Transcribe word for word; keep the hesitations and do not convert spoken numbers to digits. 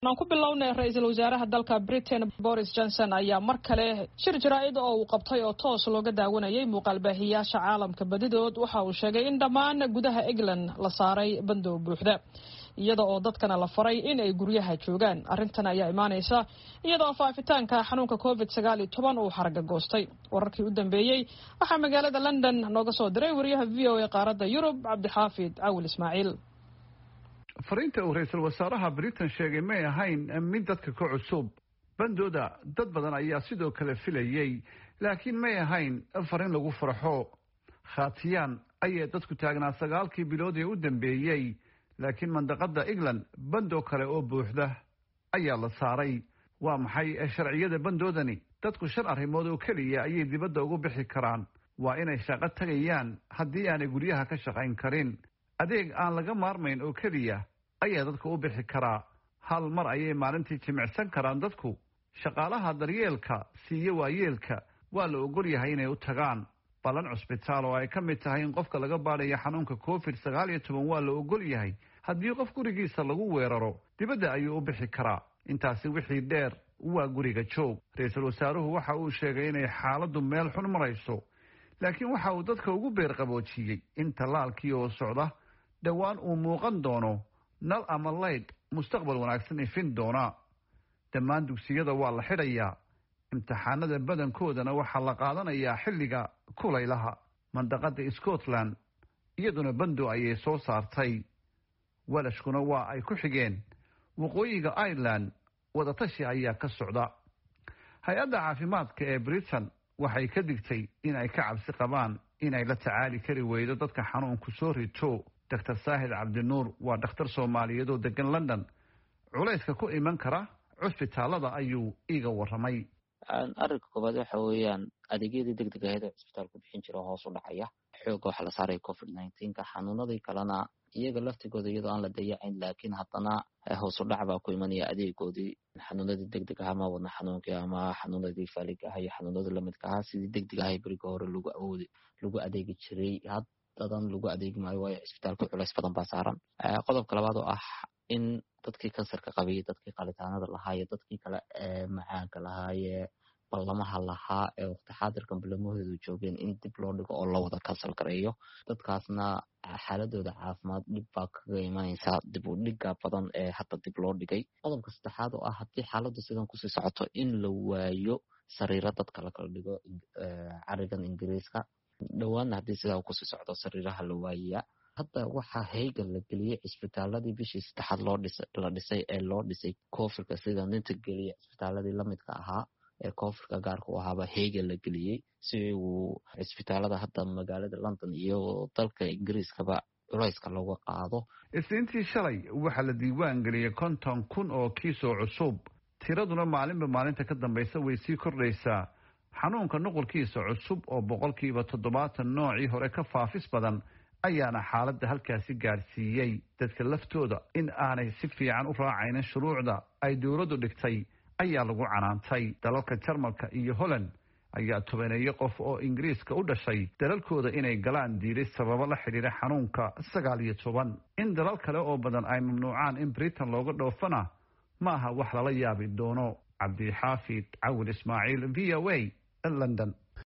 aan ku bilownay ra'iisul wasaaraha dalka Britain Boris Johnson ayaa mar kale shir jaraa'id oo uu qabtay oo toos looga daawanayay muuqaal baahiyaasha caalamka badidood waxa uu sheegay in dhammaan gudaha England la saaray bandow buuxda iyada oo dadkana la faray in ay guryaha joogaan. Arrintan ayaa imaanaysa iyadoo faafitaanka xanuunka covid sagaal iyo toban uu xaraga goostay. Wararkii u dambeeyay waxa magaalada London nooga soo diray wariyaha V O A qaaradda Yurub Cabdixaafid Awil Ismaaciil. fariinta uu ra'iisul wasaaraha Britain sheegay may ahayn mid dadka ka cusub. bandooda dad badan ayaa sidoo kale filayay, laakiin may ahayn fariin lagu farxo. khaatiyaan ayay dadku taagnaa sagaalkii bilood ee u dambeeyay, laakiin mandaqada England bando kale oo buuxda ayaa la saaray. waa maxay sharciyada bandoodani? dadku shan arrimood oo keliya ayay dibadda ugu bixi karaan. waa inay shaqo tagayaan haddii aanay guryaha ka shaqayn karin. adeeg aan laga maarmayn oo keliya ayaa dadka u bixi karaa. hal mar ayay maalintii jimicsan karaan dadku. shaqaalaha daryeelka siiyo waayeelka waa la ogol yahay inay u tagaan. balan cusbitaal oo ay ka mid tahay in qofka laga baadhayo xanuunka covid sagaal iyo toban waa la ogol yahay. haddii qof gurigiisa lagu weeraro dibadda ayuu u bixi karaa. intaasi wixii dheer waa guriga joog. ra-iisul wasaaruhu waxa uu sheegay inay xaaladdu meel xun marayso, laakiin waxa uu dadka ugu beer qaboojiyey in tallaalkii oo socda dhowaan uu muuqan doono nal ama laydh mustaqbal wanaagsan ifin doona. dhammaan dugsiyada waa la xidhayaa. imtixaanada badankoodana waxaa la qaadanayaa xilliga kulaylaha. mandaqada Scotland iyaduna bando ayay soo saartay. walashkuna waa ay ku xigeen. waqooyiga Ireland wadatashi ayaa ka socda. hay-adda caafimaadka ee Britain waxay ka digtay in ay ka cabsi qabaan inay la tacaali kari weydo dadka xanuunku soo rito. doctor Saahid Cabdinuur waa dhakhtar Soomaaliyeed oo degan London. culayska ku iman kara cusbitaalada ayuu iiga waramay. arrinka koobaad waxa weeyaan adeegyadii degdeg ahayd ee cusbitaalku bixin jira hoos u dhacaya. xooga waxa la saaray covid nineteen ka. xanuunadii kalena iyaga laftigooda iyadoo aan la dayacayn, laakiin haddana hoos u dhac baa ku imanaya adeegoodii. xanuunadii degdeg ahaa ma wadna xanuunkii ama xanuunadii faaliga ahaa iyo xanuunadii lamidka ahaa sidii degdeg ahay beriga hore lagu awoodi lagu adeegi jiray haddadan lagu adeegi maayo, waayo cisbitaalka culays badan baa saaran. qodobka labaad oo ah in dadkii kansarka qabay, dadkii qalitaanada lahaa iyo dadkii kale ee macaanka lahaa ee ballamaha lahaa ee waqti xaadirkan ballamahoodu joogeen in dib loo dhigo oo la wada kansal gareeyo. dadkaasna xaaladooda caafimaad dhib baa kaga imanaysa dib u dhiga badan ee hadda dib loo dhigay. qodobka saddexaad oo ah haddii xaaladdu sidan kusii socoto in la waayo sariiro dadka la kala dhigo carigan ingiriiska. dhowaanna haddii sidaa kusii socdo sariiraha la waayayaa. hadda waxaa heegan la geliyey cisbitaaladii bishii saddexaad loo dhisay la dhisay ee loo dhisay koofirka sida ninta geliya cisbitaaladii lamidka ahaa ee koofirka gaarka u ahaaba heegan la geliyey si uu cisbitaalada hadda magaalada London iyo dalka Ingiriiskaba culayska looga qaado. isniintii shalay waxaa la diiwaan geliyey konton kun oo kiis oo cusub. tiraduna maalinba maalinta ka dambaysa way sii kordhaysaa. xanuunka nuqulkiisa cusub oo boqolkiiba toddobaatan noocii hore ka faafis badan ayaana xaaladda halkaasi gaarsiiyey. dadka laftooda in aanay si fiican u raacaynin shuruucda ay dowladdu dhigtay ayaa lagu canaantay. dalalka Jarmalka iyo Holland ayaa tobaneeyo qof oo Ingiriiska u dhashay dalalkooda inay galaan diiday sababo la xidhiidha xanuunka sagaal iyo toban. in dalal kale oo badan ay mamnuucaan in Britain looga dhoofana maaha wax lala yaabi doono. Cabdixaafid Awil Ismaaciil, V O A, London.